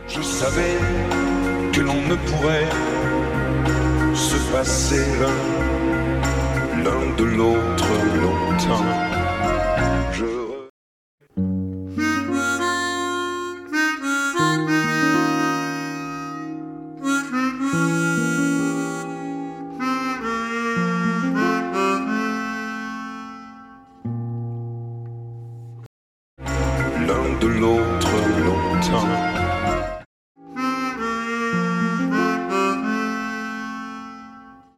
Je savais que l'on ne pourrait se passer l'un de l'autre longtemps. L'un de l'autre longtemps.